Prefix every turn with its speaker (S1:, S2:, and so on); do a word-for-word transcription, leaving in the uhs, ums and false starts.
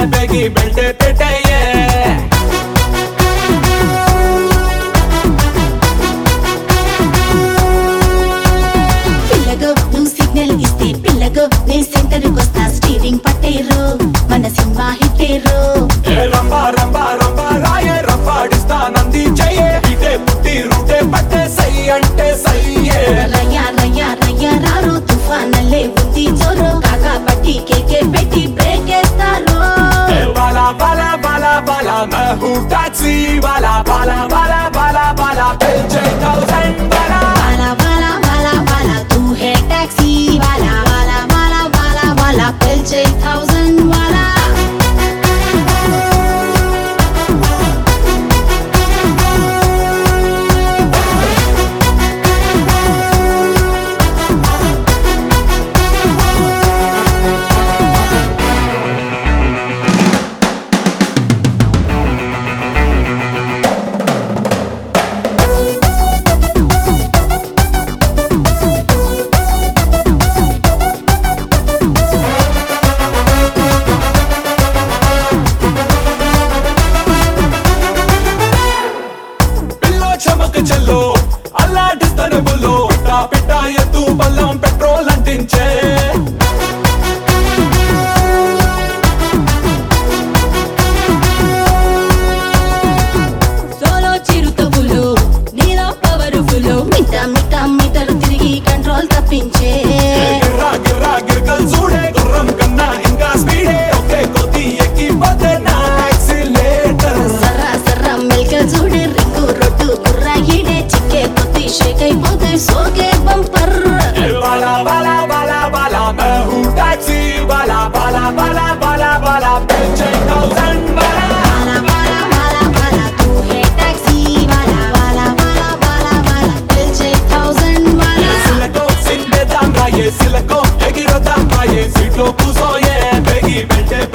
S1: बेगी बेल्टे పెట్టేయే
S2: పిల్లగో నువ్వు సిగ్నల్ ఇస్తే పిల్లగో నే సెంటర్ కొస్తా స్టీరింగ్ పట్టేరు మన సినిమా హిట్టేరు
S1: ఏ రంబా రంబా రంబా రాయే రంబాడిస్తా నంది చెయ్యే ఇటే పుట్టి రూటే పట్టే సై అంటే సయ్యే
S2: రయ్యా రయ్యా రయ్యా రారు తుఫానల్లే ఉంది జోరు కాకా పట్టి కేకే పెట్టి బ్రేక్ వేస్తారు
S1: बाला बाला बाला बाला मैं हूँ टैक्सी वाला बाला बाला बाला बाला पेचे थाउजेंड वाला
S2: बाला बाला बाला बाला तू है टैक्सी वाला बाला बाला बाला बाला पिलचे थाउजेंड वाला
S1: చమక చల్లో అల్లాడిస్తాను బుల్లో పిట్టా పిట్టా ఎత్తు బల్లం పెట్రోల్ అంటించే
S2: సోలో చిరుతపులు నీలో పవర్ఫుల్ మిట మిట మీటర్ తిరిగి కంట్రోల్ తప్పించే
S1: గిర్రా గిర్రా గిర్గల్ చూడే గుర్రం కన్నా ఇంకా స్పీడే ఒకే కొద్ది ఎక్కి పోతే నా యాక్సిలేటర్
S2: సర్రా సర్రా మెల్క చూడే రింగు రొట్టు గుర్రా ఈడే చిక్కే కొద్ది షేక్ అయిపోతే సోకే బంపర్
S1: बाला बाला बाला बाला मैं हूँ टैक्सी वाला बाला बाला बाला बाला पेचे थाउजेंड वाला
S2: बाला बाला बाला बाला तू है टैक्सी वाला बाला बाला बाला बाला पिलचे थाउजेंड वाला
S1: సిలకో సిందేదాం రాయే సిలకో ఎగిరదాం రాయే సీట్లో కూసోయే బెగి బెల్టే